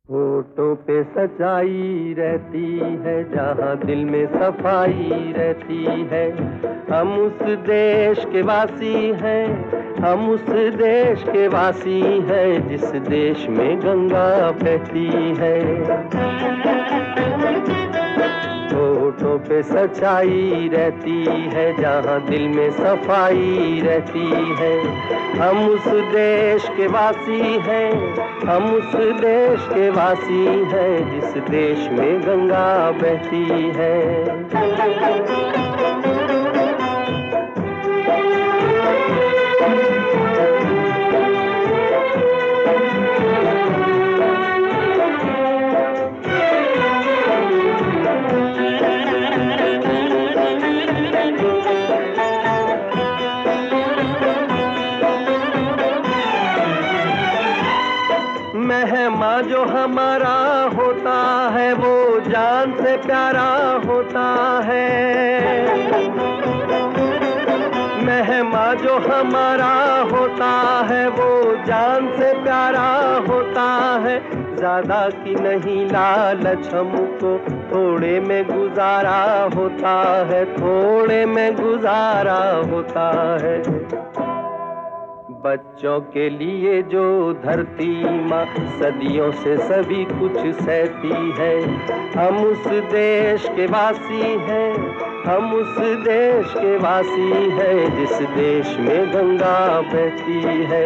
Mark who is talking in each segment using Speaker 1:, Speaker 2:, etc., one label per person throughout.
Speaker 1: होठों पे सच्चाई रहती है, जहाँ दिल में सफाई रहती है। हम उस देश के वासी हैं, हम उस देश के वासी हैं, जिस देश में गंगा बहती है। होठों पे सच्चाई रहती है, जहाँ दिल में सफाई रहती है। हम उस देश के वासी हैं, हम उस देश के वासी हैं, जिस देश में गंगा बहती है। मेहमान जो हमारा होता है, वो जान से प्यारा होता है। मेहमान जो हमारा होता है, वो जान से प्यारा होता है। ज्यादा की नहीं लालच हमको, थोड़े में गुजारा होता है, थोड़े में गुजारा होता है। बच्चों के लिए जो धरती माँ सदियों से सभी कुछ सहती है। हम उस देश के वासी हैं, हम उस देश के वासी हैं, जिस देश में गंगा बहती है।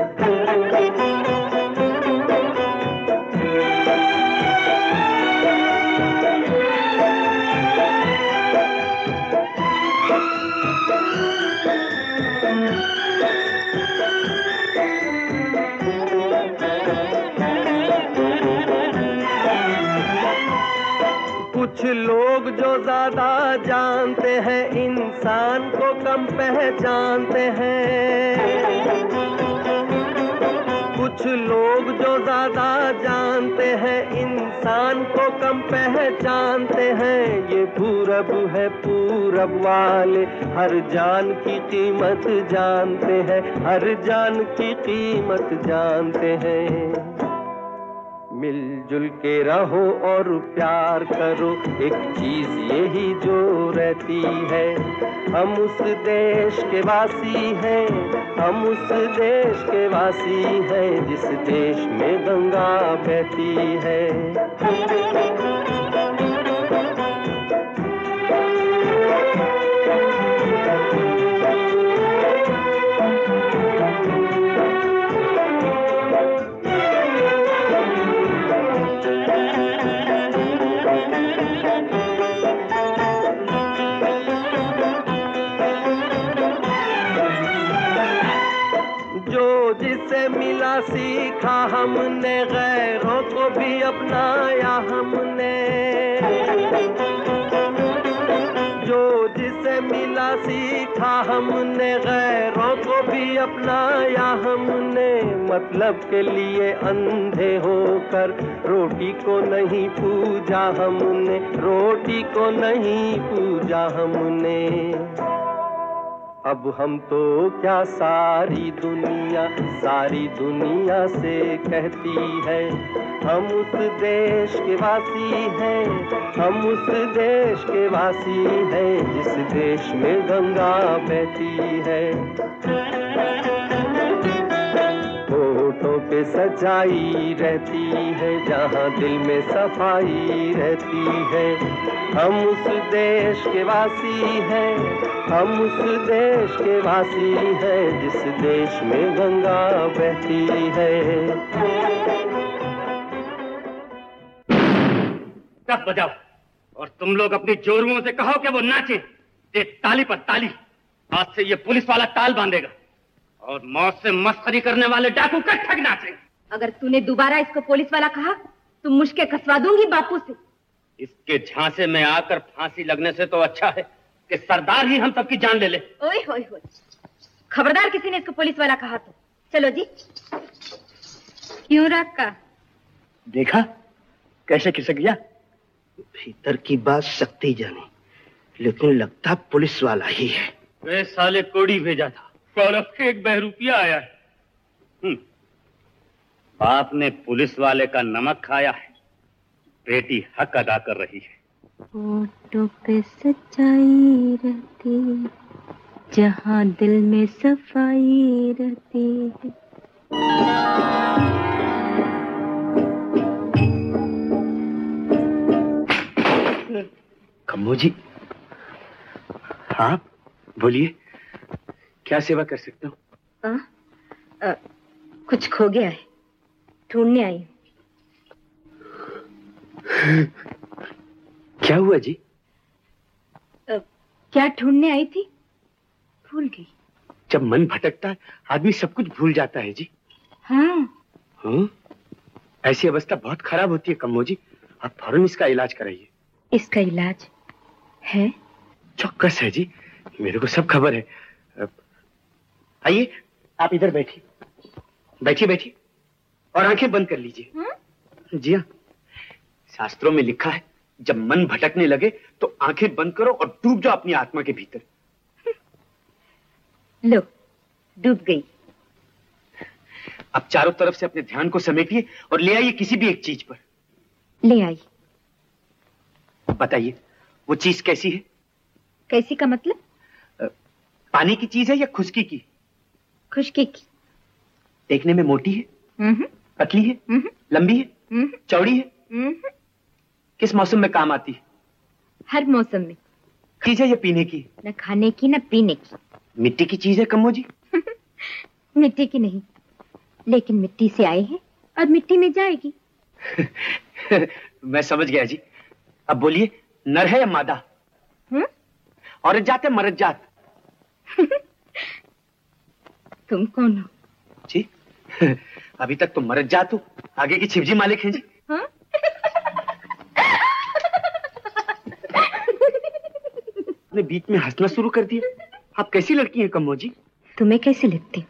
Speaker 1: कुछ लोग जो ज्यादा जानते हैं, इंसान को कम पहचानते हैं। कुछ लोग जो ज्यादा जानते हैं, इंसान को कम पहचानते हैं। ये पूरब है, पूरब वाले हर जान की कीमत जानते हैं, हर जान की कीमत जानते हैं। मिलजुल के रहो और प्यार करो, एक चीज यही जो रहती है। हम उस देश के वासी हैं, हम उस देश के वासी हैं, जिस देश में गंगा बहती है। जिसे मिला सीखा हमने, गैरों को भी अपनाया हमने। जो जिसे मिला सीखा हमने, गैरों को भी अपनाया हमने। मतलब के लिए अंधे होकर रोटी को नहीं पूजा हमने, रोटी को नहीं पूजा हमने। अब हम तो क्या सारी दुनिया से कहती है। हम उस देश के वासी हैं, हम उस देश के वासी हैं, जिस देश में गंगा बहती है। होठों पे सच्चाई रहती है, जहाँ दिल में सफाई रहती है। हम उस देश के वासी हैं, हम उस देश के वासी हैं, जिस देश में गंगा बहती है।
Speaker 2: तब बजाओ और तुम लोग अपनी जोरुओं से कहो कि वो नाचे। ये ताली पर ताली। आज से ये पुलिस वाला ताल बांधेगा और मौत से मस्करी करने वाले डाकू कट्ठा नाचेंगे।
Speaker 3: अगर तूने दोबारा इसको पुलिस वाला कहा तो मुश्के कसवा दूंगी बापू से।
Speaker 2: इसके झांसे में आकर फांसी लगने से तो अच्छा है कि सरदार ही हम सबकी जान ले ले।
Speaker 3: ओए होए होए, खबरदार किसी ने इसको पुलिस वाला कहा तो। चलो जी। क्यों रखा?
Speaker 4: देखा कैसे खिसक गया। भीतर की बात सकती जाने, लेकिन लगता पुलिस वाला ही है।
Speaker 2: वे साले कोड़ी भेजा था, कौरव के एक बहरूपिया आया है। बाप ने पुलिस वाले का नमक खाया है, बेटी हक अदा कर रही है।
Speaker 5: होठों पे सच्चाई रहती, जहाँ दिल में सफाई रहती है।
Speaker 4: कम्मो जी, हाँ बोलिए, क्या सेवा कर सकता हूँ?
Speaker 3: कुछ खो गया है, ढूंढने आई हूँ।
Speaker 4: क्या हुआ जी?
Speaker 3: क्या ढूंढने आई थी? भूल गई।
Speaker 4: जब मन भटकता है आदमी सब कुछ भूल जाता है जी।
Speaker 3: हाँ।
Speaker 4: हाँ? ऐसी अवस्था बहुत खराब होती है कम्मो जी, आप फौरन इसका इलाज कराइए।
Speaker 3: इसका इलाज है?
Speaker 4: चौकस है जी, मेरे को सब खबर है। आइए आप इधर बैठिए, बैठिए बैठिए और आंखें बंद कर लीजिए। जी हाँ, शास्त्रों में लिखा है जब मन भटकने लगे तो आंखें बंद करो और डूब जाओ अपनी आत्मा के भीतर।
Speaker 3: लो, डूब गई।
Speaker 4: अब चारों तरफ से अपने ध्यान को समेटिए और ले आइए किसी भी एक चीज पर।
Speaker 3: ले आई।
Speaker 4: बताइए वो चीज कैसी है?
Speaker 3: कैसी का मतलब?
Speaker 4: पानी की चीज है या खुशकी की?
Speaker 3: खुशकी की।
Speaker 4: देखने में मोटी है? पतली है? लंबी है? चौड़ी है? किस मौसम में काम आती है?
Speaker 3: हर मौसम में।
Speaker 4: चीज है या पीने की?
Speaker 3: न खाने की न पीने की।
Speaker 4: मिट्टी की चीज है कम्मो जी?
Speaker 3: मिट्टी की नहीं, लेकिन मिट्टी से आए हैं और मिट्टी में जाएगी।
Speaker 4: मैं समझ गया जी। अब बोलिए, नर है या मादा? औरत जात है मर्द जात?
Speaker 3: तुम कौन हो?
Speaker 4: जी अभी तक तो मर्द जात हो, आगे की छिपजी मालिक हैं जी।
Speaker 3: हाँ?
Speaker 4: आपने बीच में हंसना शुरू कर दिया। आप कैसी लड़की हैं कम्मो जी?
Speaker 3: तुम्हें कैसी लगती?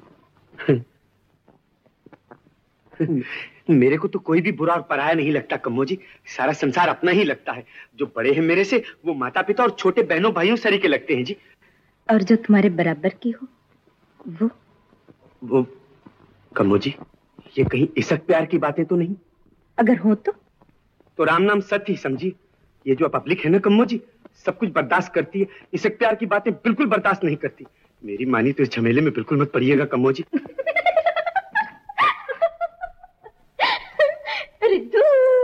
Speaker 4: मेरे को तो कोई भी बुरा और पराया नहीं लगता कम्मो जी, सारा संसार अपना ही लगता है। जो बड़े हैं मेरे से वो माता पिता और छोटे बहनों भाइयों सरी के लगते हैं जी।
Speaker 3: और जो तुम्हारे बराबर की हो वो
Speaker 4: कम्मो जी, ये कहीं इशक प्यार की बातें तो नहीं?
Speaker 3: अगर हो तो
Speaker 4: राम नाम सत्य ही समझिए। ये जो पब्लिक है ना कम्मो जी, सब कुछ बर्दाश्त करती है, इशक प्यार की बातें बिल्कुल बर्दाश्त नहीं करती। मेरी मानी तो इस झमेले में बिल्कुल मत पड़िएगा कम्मो जी।
Speaker 3: अरे दूर।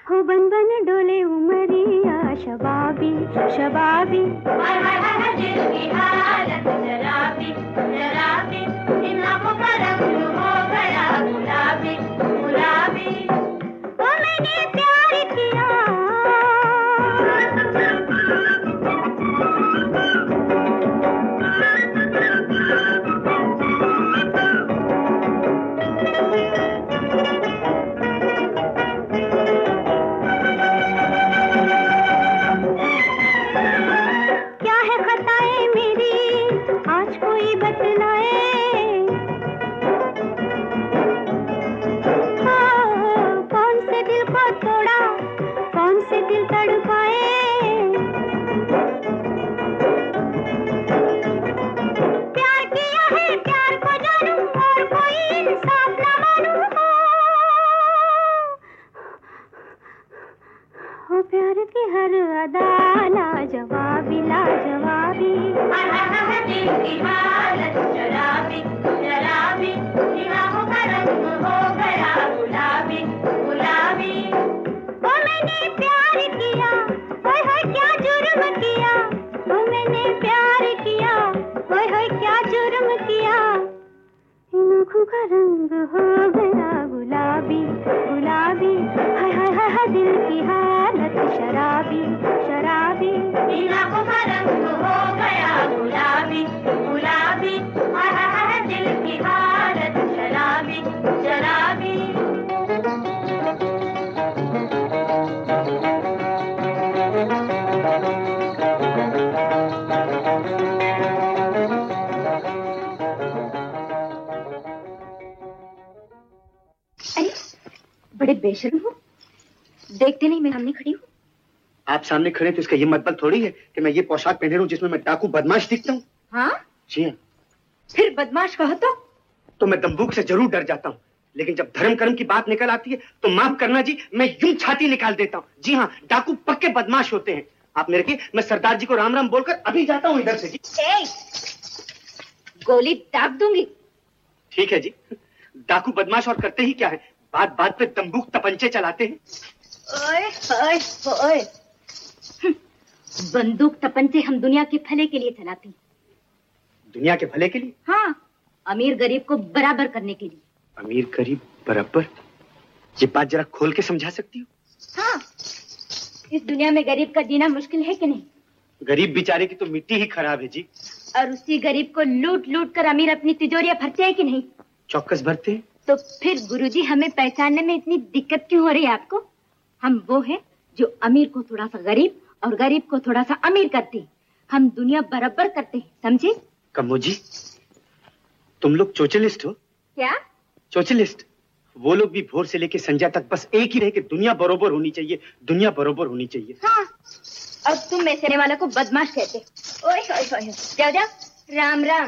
Speaker 5: हो बन बन डोले उमरिया शबाबी शबाबी दिल की हालत शराबी शराबी इन आँखों का रंग हो गया गुलाबी गुलाबी ओ मैंने प्यार किया प्यार की हर अदा लाजवाबी लाजवाबी दिल की हालत शराबी शराबी निगाहों का रंग हो गया गुलाबी गुलाबी ओ मैंने प्यार किया ओए होए क्या जुर्म किया ओ मैंने प्यार किया ओए होए क्या जुर्म किया इन आँखों का रंग हो गया गुलाबी गुलाबी हाय हाय हाय हाय दिल की हालत शराबी शराबी इन आँखों का रंग हो गया गुलाबी गुलाबी हाय हाय हाय दिल की हालत शराबी शराबी बड़े बेशर्म हो, देखते नहीं मैं सामने खड़ी हूँ।
Speaker 4: आप सामने खड़े तो इसका ये मतलब थोड़ी है कि मैं ये पोशाक पहने हूँ जिसमें मैं डाकू बदमाश दिखता हूँ।
Speaker 3: हाँ
Speaker 4: जी हाँ।
Speaker 3: फिर बदमाश कहो तो
Speaker 4: मैं दंबूक से जरूर डर जाता हूँ, लेकिन जब धर्म कर्म की बात निकल आती है तो माफ करना जी, मैं यूं छाती निकाल देता हूँ। जी हाँ, डाकू पक्के बदमाश होते हैं। आप मेरे की, मैं सरदार जी को राम राम बोलकर अभी जाता हूँ इधर से जी।
Speaker 3: गोली दाग दूंगी।
Speaker 4: ठीक है जी, डाकू बदमाश और करते ही क्या है, बात बात पे तंबूक तपंचे चलाते हैं।
Speaker 3: ओए ओए ओए, बंदूक तपंचे हम दुनिया के भले के लिए चलाते हैं।
Speaker 4: दुनिया के भले के लिए?
Speaker 3: हाँ, अमीर गरीब को बराबर करने के लिए।
Speaker 4: अमीर गरीब बराबर? ये बात जरा खोल के समझा सकती हो?
Speaker 3: हाँ, इस दुनिया में गरीब का जीना मुश्किल है कि नहीं?
Speaker 4: गरीब बेचारे की तो मिट्टी ही खराब है जी।
Speaker 3: और उसी गरीब को लूट लूट कर अमीर अपनी तिजोरियां भरते हैं कि नहीं?
Speaker 4: चौकस भरते हैं।
Speaker 3: तो फिर गुरुजी हमें पहचानने में इतनी दिक्कत क्यों हो रही है आपको? हम वो हैं जो अमीर को थोड़ा सा गरीब और गरीब को थोड़ा सा अमीर करते हैं। हम दुनिया बराबर करते हैं, समझे?
Speaker 4: कम्मो जी, तुम लोग सोशलिस्ट हो?
Speaker 3: क्या?
Speaker 4: सोशलिस्ट? वो लोग भी भोर से लेके संध्या तक बस एक ही रहे कि दुनिया बरोबर होनी चाहिए, दुनिया बरोबर होनी चाहिए।
Speaker 3: हाँ, और तुम में से वाला को बदमाश कहते। ओए ओए ओए, जाओ जाओ, राम राम।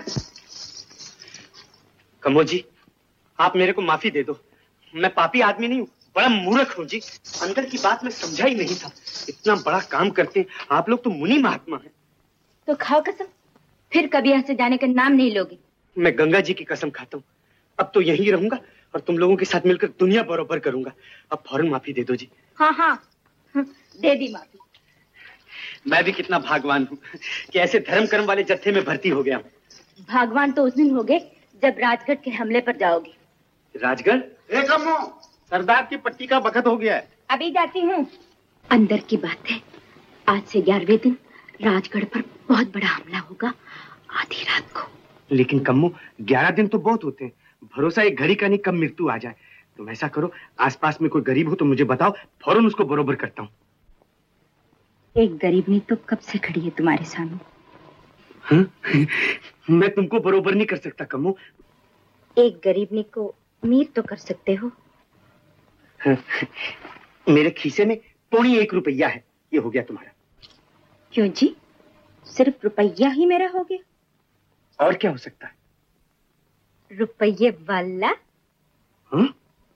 Speaker 4: कम्मो जी, आप मेरे को माफी दे दो, मैं पापी आदमी नहीं हूँ, बड़ा मूर्ख हूँ जी। अंदर की बात मैं समझा ही नहीं था। इतना बड़ा काम करते हैं आप लोग तो मुनि महात्मा हैं।
Speaker 3: तो खाओ कसम, फिर कभी यहाँ से जाने का नाम नहीं लोगे।
Speaker 4: मैं गंगा जी की कसम खाता हूँ, अब तो यहीं रहूंगा और तुम लोगों के साथ मिलकर दुनिया बरोबर करूंगा। अब फौरन माफी दे दो जी।
Speaker 3: हाँ हाँ, दे दी माफी।
Speaker 4: मैं भी कितना भागवान हूँ कि ऐसे धर्म कर्म वाले जत्थे में भर्ती हो गया हूँ।
Speaker 3: भागवान तो उस दिन होगे जब राजगढ़ के हमले पर जाओगे।
Speaker 4: राजगढ़?
Speaker 6: एक अम्मो, सरदार की पट्टी का वक्त हो गया है।
Speaker 3: अभी जाती हूँ। अंदर की बात है, आज से 11वें दिन राजगढ़ पर बहुत बड़ा हमला होगा, आधी रात को।
Speaker 4: लेकिन कम्मो, 11 दिन तो बहुत होते हैं, भरोसा एक घड़ी का नहीं कब मृत्यु आ जाए। तुम ऐसा करो, आसपास में कोई गरीब हो तो मुझे बताओ, फौरन उसको बरोबर करता हूँ।
Speaker 5: एक गरीबनी तो कब से खड़ी है तुम्हारे सामने।
Speaker 4: हाँ? मैं तुमको बरोबर नहीं कर सकता कम्मो।
Speaker 5: एक गरीबनी को अमीर तो कर सकते हो।
Speaker 4: हाँ, मेरे खीसे में 1.25 रुपया है, ये हो गया तुम्हारा।
Speaker 5: क्यों जी, सिर्फ रुपया ही मेरा हो गया?
Speaker 4: और क्या हो सकता है?
Speaker 5: रुपये वाला?
Speaker 4: हाँ?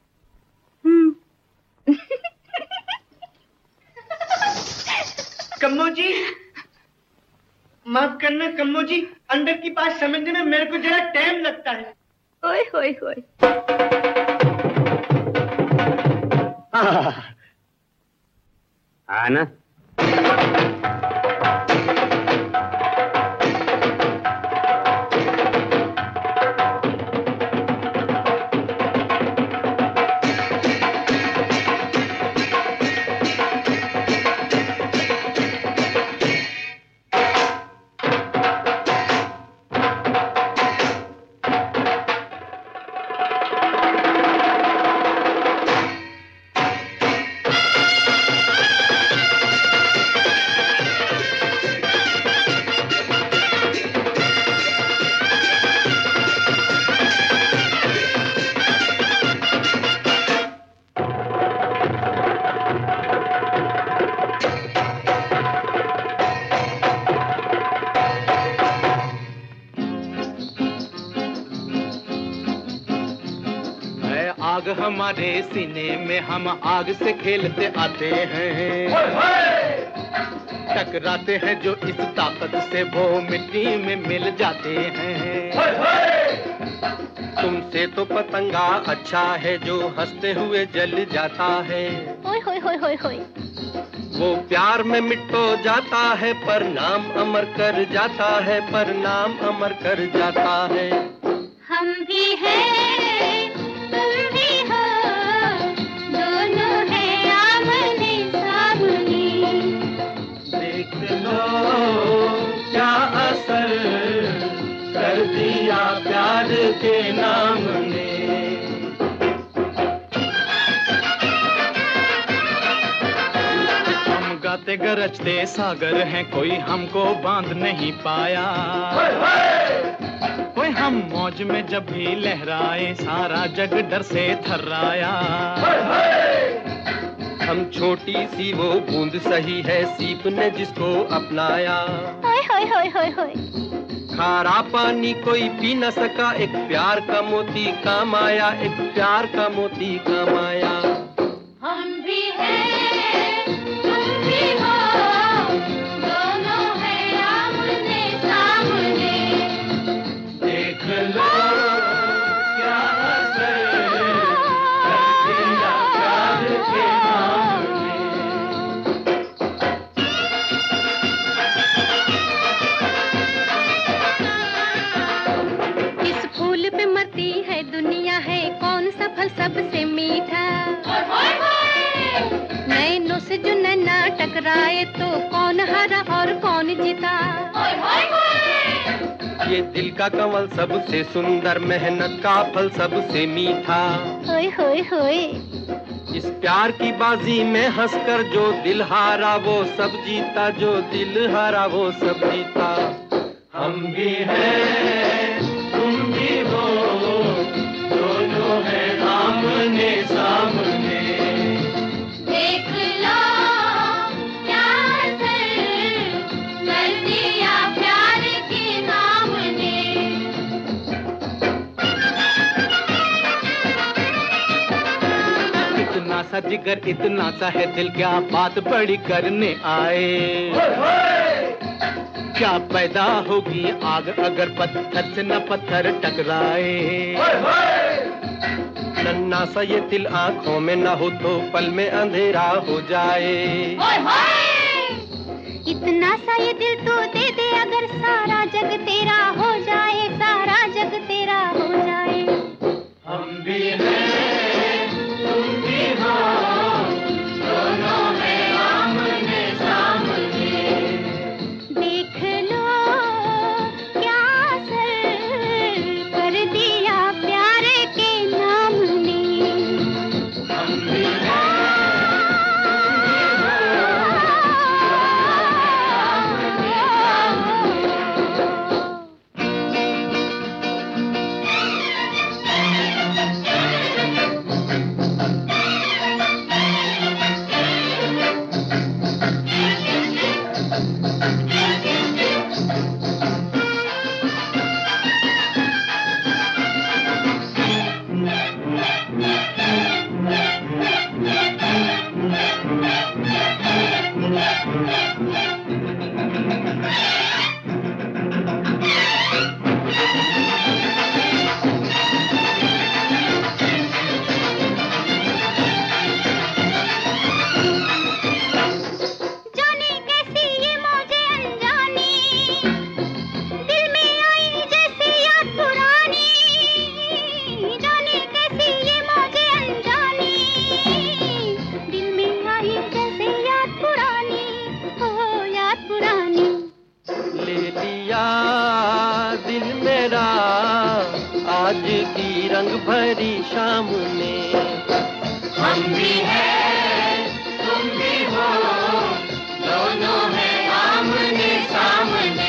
Speaker 4: कम्मो जी, माफ करना कम्मो जी, अंदर की बात समझने में मेरे को जरा टाइम लगता है।
Speaker 3: ओए होए होए।
Speaker 2: आना।
Speaker 1: हमारे सीने में हम आग से खेलते आते हैं, टकराते हैं जो इस ताकत से वो मिट्टी में मिल जाते हैं। तुमसे तो पतंगा अच्छा है जो हंसते हुए जल जाता है।
Speaker 5: होय होय होय होय होय।
Speaker 1: वो प्यार में मिटो जाता है पर नाम अमर कर जाता है, पर नाम अमर कर जाता है।
Speaker 5: हम भी हैं तुम भी हो, दोनों हैं आमने सामने।
Speaker 1: देख लो क्या असर कर दिया प्यार के नाम ने। हम गाते गरजते सागर हैं, कोई हमको बांध नहीं पाया। कोई हम मौज में जब भी लहराए सारा जग डर से थर्राया। हम छोटी सी वो बूंद सही है सीप ने जिसको अपनाया।
Speaker 5: होय होय होय होय होय।
Speaker 1: खारा पानी कोई पी न सका, एक प्यार का मोती काम आया, एक प्यार का मोती काम आया।
Speaker 5: हम भी हैं तुम भी हो, दोनों हैं आमने सामने।
Speaker 1: देख लो क्या असर कर दिया प्यार के नाम ने।
Speaker 5: इस फूल पे मरती है दुनिया है, कौन सा फल सबसे मीठा। नैनों से जो नैना टकराए तो कौन हारा और कौन जीता।
Speaker 1: ये दिल का कमल सबसे सुंदर, मेहनत का फल सबसे मीठा।
Speaker 5: होय होय होय।
Speaker 1: इस प्यार की बाजी में हंसकर जो दिल हारा वो सब जीता, जो दिल हारा वो सब जीता। हम भी हैं तुम भी हो, दोनों हैं आमने सामने।
Speaker 5: देख लो क्या असर कर दिया प्यार के नाम ने।
Speaker 1: इतना सा जिगर इतना सा है दिल, क्या बात बड़ी करने आए। क्या पैदा होगी आग अगर पत्थर से न पत्थर टकराए। नन्ना सा ये दिल आंखों में न हो तो पल में अंधेरा हो जाए।
Speaker 5: इतना सा ये दिल तो दे दे अगर सारा जग तेरा हो जाए, सारा जग तेरा हो जाए।
Speaker 1: हम भी हैं तुम भी हो, दोनों हैं आमने सामने।
Speaker 5: देख लो क्या असर कर दिया प्यार के नाम ने।
Speaker 1: हम भी हैं तुम भी हो, सामने।
Speaker 5: हम भी हैं, तुम भी हो, दोनों हैं आमने सामने।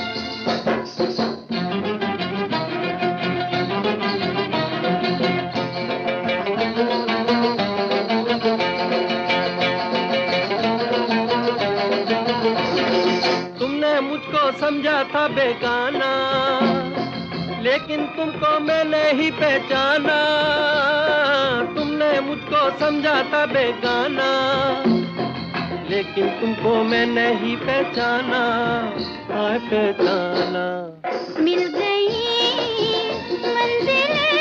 Speaker 1: तुमने मुझको समझा था बेगाना, लेकिन तुमको मैंने ही पहचाना। तुमने मुझको समझा था बेगाना, लेकिन तुमको मैंने ही पहचाना, पहचाना।
Speaker 5: मिल गई मंजिलें